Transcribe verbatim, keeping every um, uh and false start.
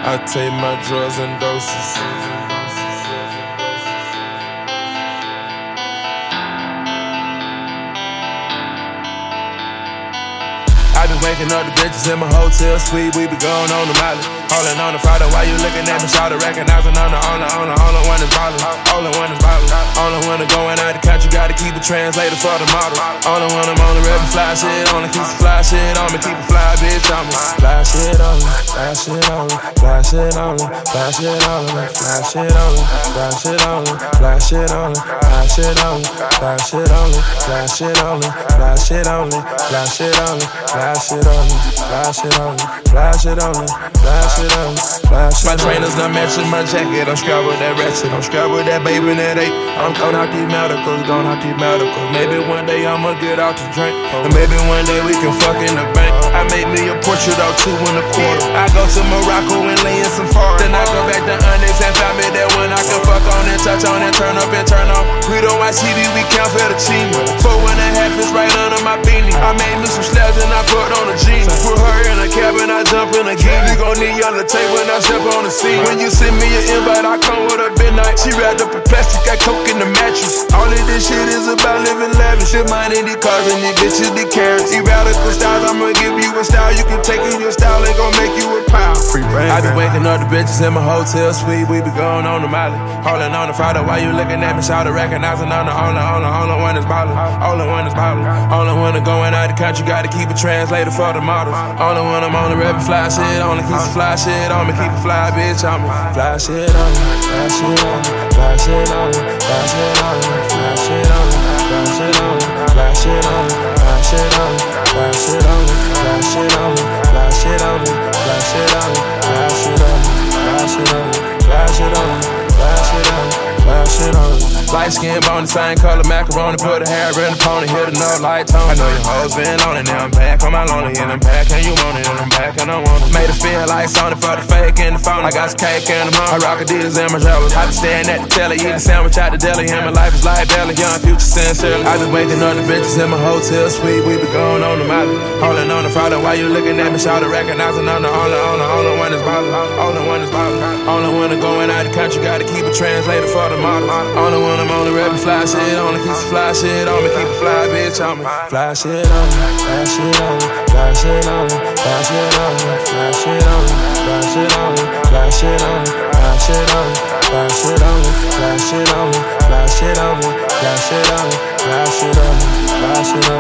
I take my drugs in doses. I been waking up the bitches in my hotel suite. We be going on the mileage, holding on the Friday. Why you looking at me? Shout to recognizing I'm the only, only, only one that's ballin'. Only one that's ballin'. Only one that's going out the country. Gotta keep a translator for the model. Only one I'm on the rep and fly shit on me. Keep the fly shit on me. Keep a fly bitch on me. Fly shit on me. Fly shit on me. Fly shit on me. Fly shit on me. Fly shit on me. Fly shit on me. Fly shit on me. Fly shit on me. Fly shit on me. Fly shit on me. Fly shit on me. Fly shit on me. Fly shit on me. Fly shit on me. Fly shit on me. Fly shit on me. Fly shit on me. My trainers done matching my jacket. I'm strapped with that ratchet. I'm strapped with that baby and that eight. I'm going out these medicals, going out these medicals. Maybe one day I'ma get out to drink, and maybe one day we can fuck in the bank. I made me a portrait of two and a quarter. I go to Morocco and lay in some foreign. Then I go back to Onyx and find me that one I can fuck on and touch on and turn up and turn on. We don't watch T V, we count fettuccine. Four and a half is right under my beanie. I made me some slabs and I put on a jeans. Put her in a cab and I jump in a gear. You gon' need on the tape when I step on the scene. When you send me an invite, I come with a midnight. She wrapped up in plastic, got coke in the mattress. All of this shit is about living lavish. Your mind in these cars and these bitches, the carrots. Eradical styles, I'ma give you a style. You can take in your style, ain't gon' make you a pile. Free brain. I be waking up the bitches in my hotel suite. We be going on the Miley, holding on the Friday. Why you looking at me? Shout to recognizing I'm the only, only, only one that's ballin'. Only one that's ballin'. Only one that's going out the country. Gotta keep a translator for the models. Only one I'm on the rep and fly shit on me. Keep some fly shit on me. Keep a fly bitch on me. Fly shit on me. Fly shit on me. Fly shit on me. Fly shit on me. Fly shit on me. Fly shit on me. Fly shit on me. Fly shit on me. Fly shit on me. Fly shit on me. Fly shit on me. Fly shit on me. Fly shit on me. Fly shit on me. Fly shit on me. Fly shit on me. Fly shit on me. Light skin bone, the same color macaroni. Put a hair in the pony, hit another light tone. I know your hoes been on it, now I'm back on my lonely. And I'm back and you want it, and I'm back and I want it. Made it feel like Sony for the fake and the phone. I got some cake and I'm on. I rock Adidas and my jealous. I been staring at the telly, eating sandwich out the deli. And my life is like belly, young future sincerely. I been waking up the bitches in my hotel suite. We be going on the Miley, holding on the Friday. Why you looking at me? Shout to recognizing I'm the only, only, only one that's ballin'. Only one that's ballin'. Only one that's going out the country. Gotta keep a translator for the models. Only one I'm on the rep and fly shit on me. Keep some fly shit on me. Keep a fly bitch on me. Fly shit on me. Fly shit on me. Fly shit on me. Fly shit on me. Fly shit on me. Fly shit on me. Fly shit on me. Fly shit on me. Fly shit on me. Fly shit on me. Fly shit on me. Fly shit on me. Fly shit on me. Fly shit on me.